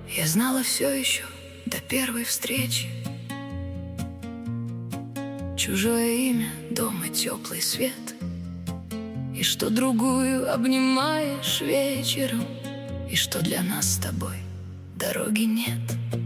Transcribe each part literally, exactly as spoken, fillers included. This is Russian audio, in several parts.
Я знала все еще до первой встречи. Чужое имя, дом и теплый свет, и что другую обнимаешь вечером, и что для нас с тобой дороги нет.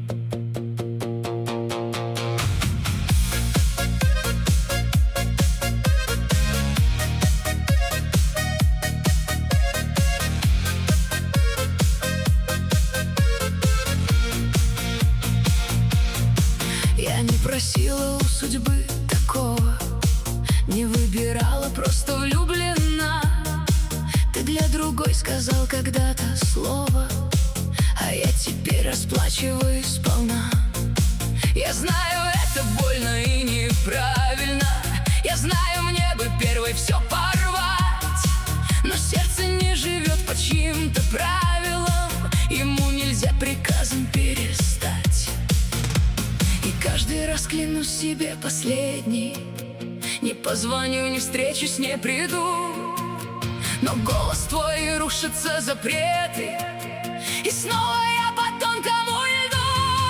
Я не просила у судьбы такого, не выбирала, просто влюблена. Ты для другой сказал когда-то слово, а я теперь расплачиваюсь сполна. Я знаю, это больно и неправильно. Я знаю, мне бы первой все порвать, но сердце не живет по чьим-то правилам, ему нельзя приказом перестать. И каждый раз клянусь себе последний: не позвоню, не встречусь, не приду. Но голос твой, рушатся запреты, и снова я по тонкому льду.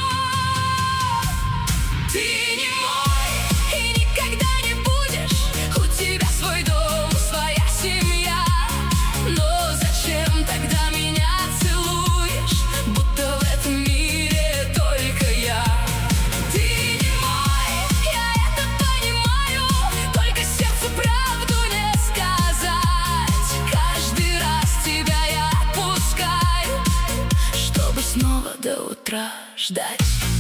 Ты не мой и никогда не будешь. У тебя свой дом, своя семья. Но зачем тогда меня целуешь, будто в этом мире только я? Ты не мой, я это понимаю, только сердцу правду не сказать. Каждый раз тебя я отпускаю, чтобы снова до утра ждать.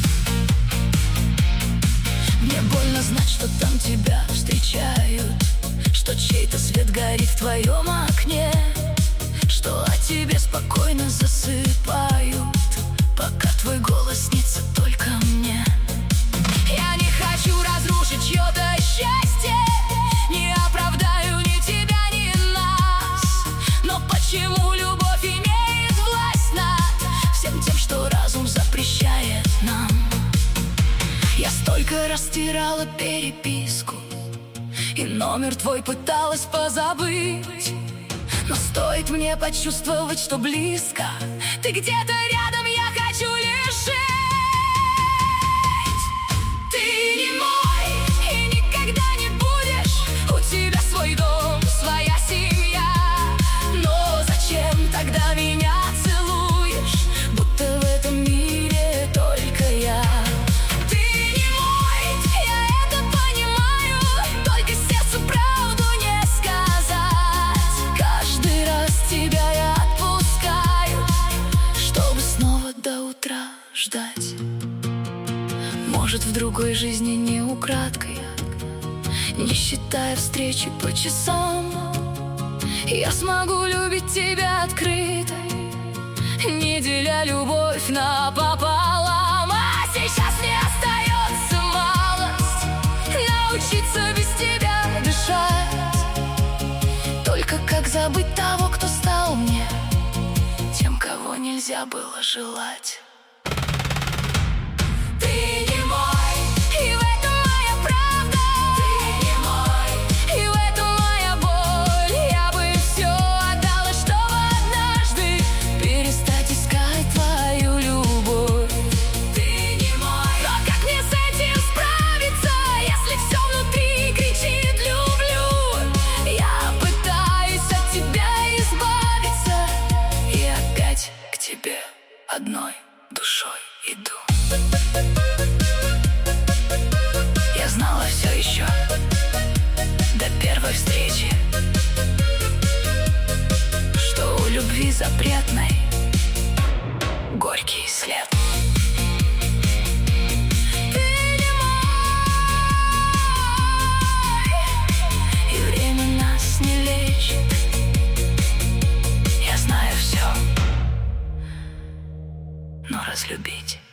Мне больно знать, что там тебя встречают, что чей-то свет горит в твоем окне, что о тебе спокойно засыпают, пока твой голос снится только мне. Я не хочу разрушить чье-то счастье, не оправдаю ни тебя, ни нас. Но почему любовь имеет власть над всем тем, что разум запрещает нам? Я столько раз стирала переписку, и номер твой пыталась позабыть. Но стоит мне почувствовать, что близко, ты где-то рядом, я хочу лишь жить. Ты не мой и никогда не будешь. У тебя свой дом, своя семья. Но зачем тогда меня целуешь, будто в этом мире только я? Ты не мой, я это понимаю, только сердцу правду не сказать. Каждый раз тебя я отпускаю, чтобы снова до утра ждать. Может, в другой жизни не украдкой, не считая встречи по часам, я смогу любить тебя открыто, не деля любовь напополам. А сейчас мне остается малость научиться без тебя дышать. Только как забыть того, кто стал мне тем, кого нельзя было желать? Ты не мой, и в этом моя правда. Ты не мой, и в этом моя боль. Я бы все отдала, чтобы однажды перестать искать твою любовь. Ты не мой, но как мне с этим справиться, если все внутри кричит люблю? Я пытаюсь от тебя избавиться, и опять к тебе одной душой иду. Я знала все еще до первой встречи, что у любви запретной горький след. Ты не мой, и время нас не лечит. Я знаю все, но разлюбить